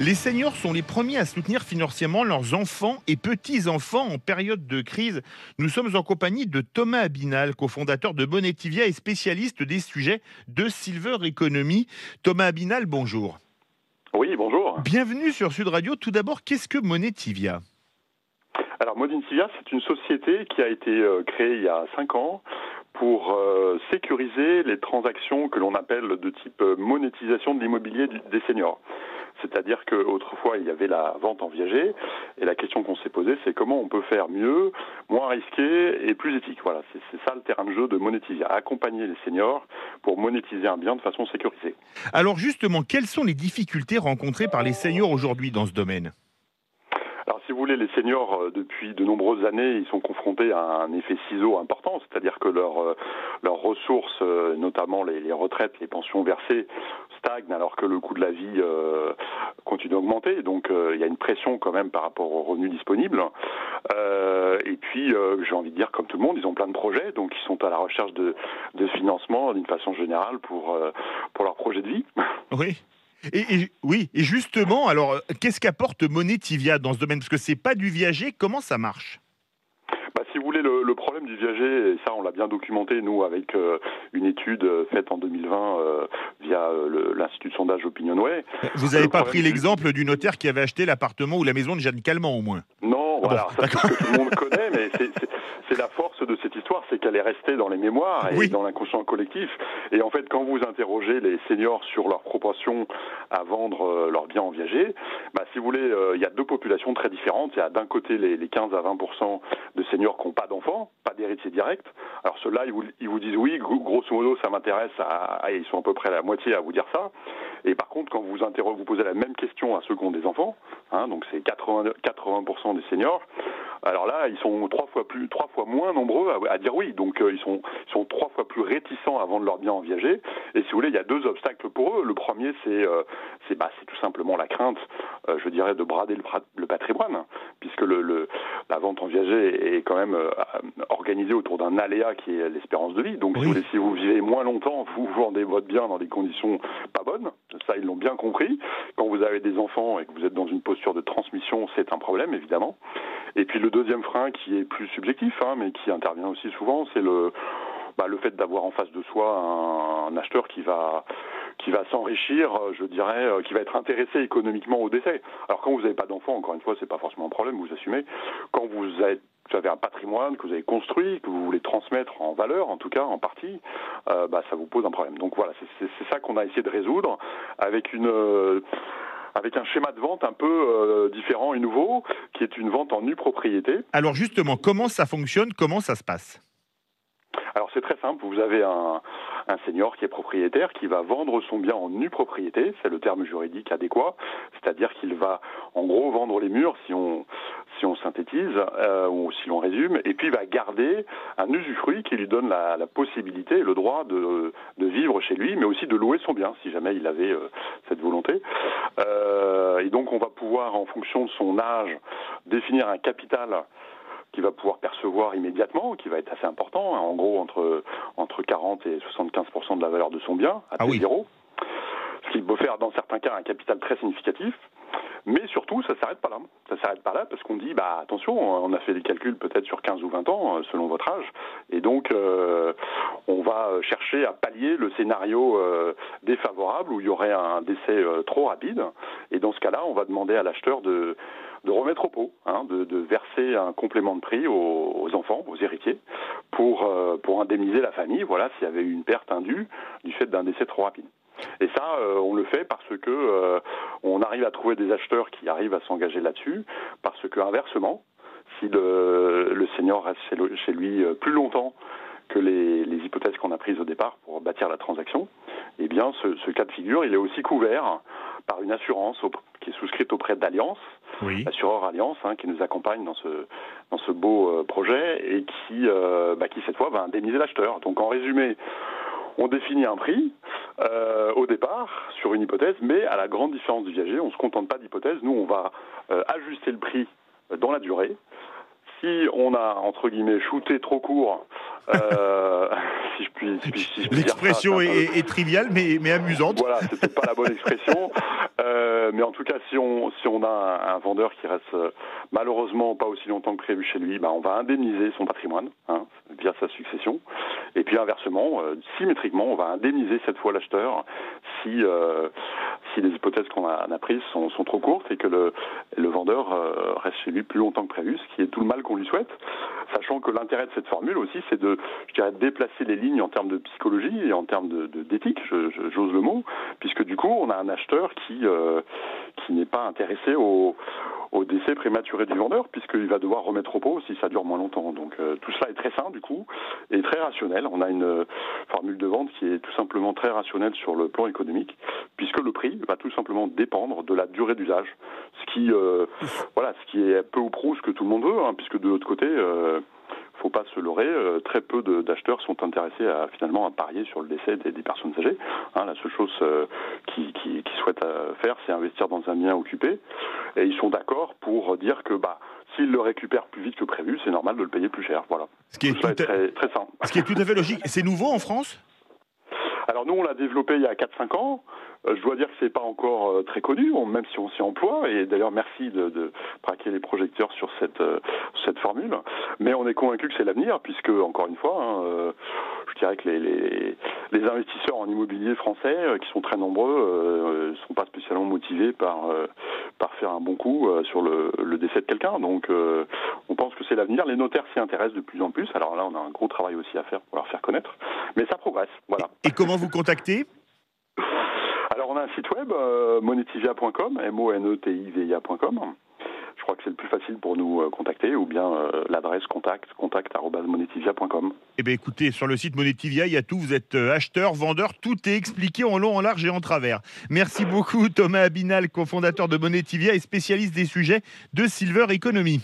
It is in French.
Les seniors sont les premiers à soutenir financièrement leurs enfants et petits-enfants en période de crise. Nous sommes en compagnie de Thomas Abinal, cofondateur de Monetivia et spécialiste des sujets de Silver Economy. Thomas Abinal, bonjour. Oui, bonjour. Bienvenue sur Sud Radio. Tout d'abord, qu'est-ce que Monetivia ? Alors Monetivia, c'est une société qui a été créée il y a 5 ans pour sécuriser les transactions que l'on appelle de type monétisation de l'immobilier des seniors. C'est-à-dire qu'autrefois, il y avait la vente en viager, et la question qu'on s'est posée, c'est comment on peut faire mieux, moins risqué et plus éthique. Voilà, c'est ça le terrain de jeu de Monetivia, accompagner les seniors pour monétiser un bien de façon sécurisée. Alors justement, quelles sont les difficultés rencontrées par les seniors aujourd'hui dans ce domaine ? Alors, si vous voulez, les seniors, depuis de nombreuses années, ils sont confrontés à un effet ciseau important, c'est-à-dire que leurs ressources, notamment les retraites, les pensions versées, stagnent alors que le coût de la vie continue d'augmenter. Donc, il y a une pression quand même par rapport aux revenus disponibles. Et puis, j'ai envie de dire, comme tout le monde, ils ont plein de projets, donc ils sont à la recherche de financement d'une façon générale pour leur projet de vie. Oui. Oui, et justement, alors, qu'est-ce qu'apporte Monetivia dans ce domaine ? Parce que c'est pas du viager, comment ça marche ? Si vous voulez, le problème du viager, et ça on l'a bien documenté, nous, avec une étude faite en 2020 via l'Institut de sondage Opinionway. Vous n'avez pas pris l'exemple du notaire qui avait acheté l'appartement ou la maison de Jeanne Calment, au moins ? Non, voilà, bon, ça c'est ce que tout le monde connaît, mais c'est la force de cette histoire, c'est qu'elle est restée dans les mémoires et dans l'inconscient collectif. Et en fait, quand vous interrogez les seniors sur leur propension à vendre leurs biens en viager, si vous voulez, il y a deux populations très différentes. Il y a d'un côté les 15 à 20% de seniors qui n'ont pas d'enfants, pas d'héritiers directs. Alors ceux-là, ils vous disent oui, grosso modo, ça m'intéresse. Ils sont à peu près à la moitié à vous dire ça. Et par contre, quand vous posez la même question à ceux qui ont des enfants, donc c'est 80% des seniors, alors là, ils sont trois fois moins nombreux à dire oui. Donc ils sont 3 fois plus réticents à vendre leurs biens en viager. Et si vous voulez, il y a deux obstacles pour eux. Le premier, c'est tout simplement la crainte, je dirais, de brader le patrimoine, puisque la vente en viager est quand même organisée autour d'un aléa qui est l'espérance de vie. Donc si vous vivez moins longtemps, vous vendez votre bien dans des conditions pas bonnes. Ça, ils l'ont bien compris. Quand vous avez des enfants et que vous êtes dans une posture de transmission, c'est un problème, évidemment. Et puis le deuxième frein, qui est plus subjectif, mais qui intervient aussi souvent, c'est le fait d'avoir en face de soi un acheteur qui va s'enrichir, je dirais, qui va être intéressé économiquement au décès. Alors quand vous n'avez pas d'enfant, encore une fois, c'est pas forcément un problème, vous assumez. Quand vous avez un patrimoine que vous avez construit, que vous voulez transmettre en valeur, en tout cas en partie, ça vous pose un problème. Donc voilà, c'est ça qu'on a essayé de résoudre avec un schéma de vente un peu différent et nouveau, qui est une vente en nue propriété. Alors justement, comment ça fonctionne ? Comment ça se passe ? Alors c'est très simple, vous avez un senior qui est propriétaire qui va vendre son bien en nue propriété, c'est le terme juridique adéquat, c'est-à-dire qu'il va en gros vendre les murs si on synthétise ou si l'on résume, et puis il va garder un usufruit qui lui donne la possibilité et le droit de vivre chez lui, mais aussi de louer son bien si jamais il avait cette volonté. Et donc on va pouvoir, en fonction de son âge, définir un capital qui va pouvoir percevoir immédiatement, qui va être assez important, en gros entre 40 et 75% de la valeur de son bien, à T0. Ce qui peut faire dans certains cas un capital très significatif, mais surtout ça s'arrête pas là. Ça s'arrête pas là parce qu'on dit attention, on a fait des calculs peut-être sur 15 ou 20 ans selon votre âge, et donc on va chercher à pallier le scénario défavorable où il y aurait un décès trop rapide, et dans ce cas-là on va demander à l'acheteur de remettre au pot, de verser un complément de prix aux enfants, aux héritiers, pour indemniser la famille, s'il y avait eu une perte indue du fait d'un décès trop rapide. Et ça, on le fait parce que on arrive à trouver des acheteurs qui arrivent à s'engager là-dessus, parce que inversement, si le senior reste chez lui plus longtemps que les hypothèses qu'on a prises au départ pour bâtir la transaction, eh bien ce cas de figure, il est aussi couvert par une assurance qui est souscrite auprès d'Allianz, l'assureur Allianz, qui nous accompagne dans ce beau projet et qui cette fois va indemniser l'acheteur. Donc en résumé, on définit un prix au départ sur une hypothèse, mais à la grande différence du viager, on ne se contente pas d'hypothèse. Nous, on va ajuster le prix dans la durée. Si on a, entre guillemets, shooté trop court, si je puis l'expression dire ça, est triviale, mais amusante. Voilà, c'est peut-être pas la bonne expression. Mais en tout cas, si on a un vendeur qui reste malheureusement pas aussi longtemps que prévu chez lui, on va indemniser son patrimoine via sa succession. Et puis inversement, symétriquement, on va indemniser cette fois l'acheteur si les hypothèses qu'on a prises sont trop courtes et que le vendeur reste chez lui plus longtemps que prévu, ce qui est tout le mal qu'on lui souhaite. Sachant que l'intérêt de cette formule aussi, c'est de déplacer les lignes en termes de psychologie et en termes d'éthique, j'ose le mot, puisque du coup, on a un acheteur qui n'est pas intéressé au décès prématuré du vendeur, puisqu'il va devoir remettre au pot si ça dure moins longtemps. Donc tout cela est très sain du coup, et très rationnel. On a une formule de vente qui est tout simplement très rationnelle sur le plan économique, puisque le prix va tout simplement dépendre de la durée d'usage. Ce qui est peu ou prou ce que tout le monde veut, puisque de l'autre côté, faut pas se leurrer, très peu d'acheteurs sont intéressés à parier sur le décès des personnes âgées. La seule chose qu'ils souhaitent faire, c'est investir dans un bien occupé, et ils sont d'accord pour dire que s'ils le récupèrent plus vite que prévu, c'est normal de le payer plus cher. Voilà. Ce qui est très, très simple. Ce qui est tout à fait logique. C'est nouveau en France ? Alors nous, on l'a développé il y a 4-5 ans. Je dois dire que c'est pas encore très connu, même si on s'y emploie. Et d'ailleurs, merci de braquer les projecteurs sur cette formule. Mais on est convaincu que c'est l'avenir, puisque, encore une fois, je dirais que les investisseurs en immobilier français, qui sont très nombreux, sont pas spécialement motivés par faire un bon coup sur le décès de quelqu'un. Donc, on pense que c'est l'avenir. Les notaires s'y intéressent de plus en plus. Alors là, on a un gros travail aussi à faire pour leur faire connaître. Mais ça progresse, voilà. Et comment vous contactez ? Alors, on a un site web, monetivia.com, monetivia.com. Je crois que c'est le plus facile pour nous contacter, ou bien l'adresse contact@monetivia.com. Eh bien, écoutez, sur le site Monetivia, il y a tout. Vous êtes acheteur, vendeur, tout est expliqué en long, en large et en travers. Merci beaucoup, Thomas Abinal, cofondateur de Monetivia et spécialiste des sujets de Silver Economy.